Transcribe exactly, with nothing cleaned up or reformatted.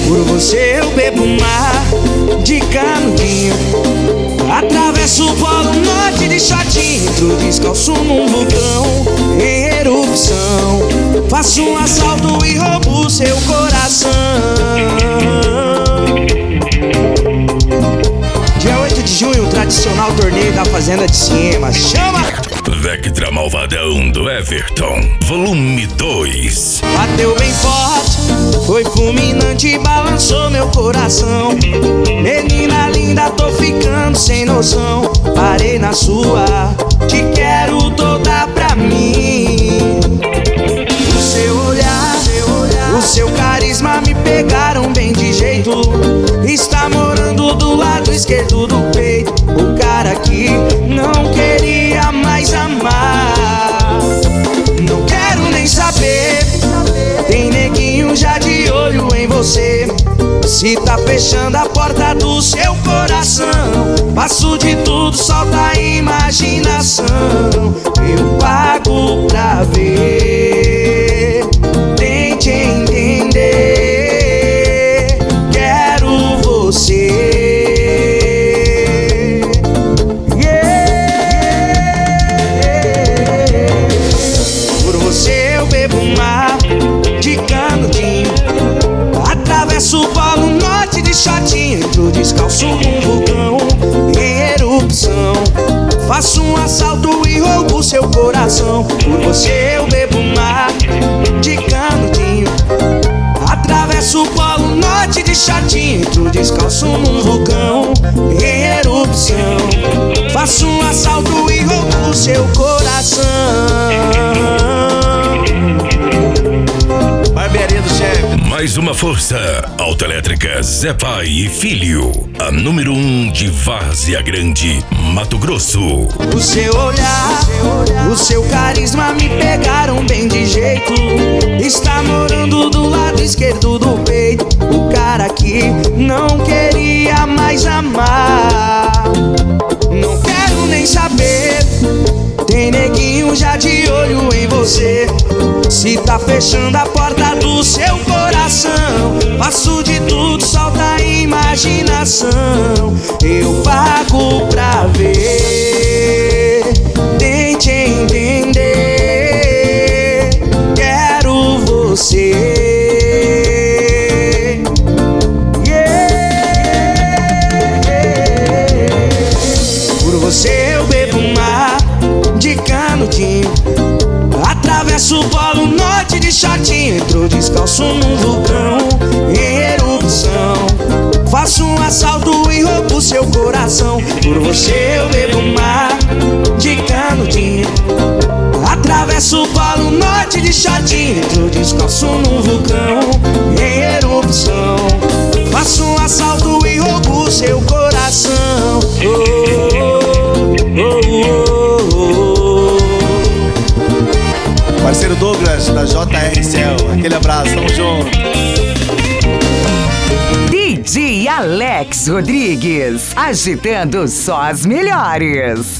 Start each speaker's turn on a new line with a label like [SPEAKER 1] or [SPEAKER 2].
[SPEAKER 1] Por você eu bebo mar de canudinho, atravesso o polo norte de shortinho, entro descalço num vulcão em erupção. Faço um assalto e roubo seu coração. Dia oito de junho, o tradicional torneio da Fazenda de Cima. Chama!
[SPEAKER 2] Vectra Malvadão do Everton, volume dois.
[SPEAKER 1] Bateu bem forte, foi fulminante, balançou meu coração. Menina linda, tô ficando sem noção. Parei na sua, te quero toda pra mim. O seu olhar, o seu carisma me pegaram bem de jeito. Está morando do lado esquerdo do peito. O cara que não queria mais amar. Não quero nem saber, tem neguinho já de olho em você. Se tá fechando a porta do seu coração, passo de tudo, solta a imaginação. Eu pago pra ver, tente entender. Quero você. Atravesso o polo norte de shortinho, entro descalço num vulcão em erupção. Faço um assalto e roubo seu coração. Por você eu bebo mar de canudinho. Atravesso o polo norte de shortinho, entro descalço num vulcão em erupção. Faço um assalto e roubo seu coração. Barbearia do chefe.
[SPEAKER 2] Mais uma força, Autoelétrica Zé Pai e Filho, a número um de Várzea Grande, Mato Grosso.
[SPEAKER 1] O seu olhar, o seu carisma me pegaram bem de jeito. Está morando do lado esquerdo do peito. O cara que não queria mais amar. Não quero nem saber, tem neguinho já de olho em você. Se tá fechando a porta do seu coração, passo de tudo, solta a imaginação. Eu pago pra ver, tente entender. Quero você. Por você eu bebo mar de canudinho. Atravesso o polo norte de shortinho, entro descalço num vulcão em erupção. Faço um assalto e roubo seu coração. Por você eu bebo mar de canudinho. Atravesso o polo norte de shortinho, entro descalço num vulcão em erupção. Faço um assalto e roubo seu coração. Oh, oh, oh, oh, oh.
[SPEAKER 3] Parceiro Douglas, da J R Cell, aquele abraço, tamo junto.
[SPEAKER 4] D J Alex Rodrigues, agitando só as melhores.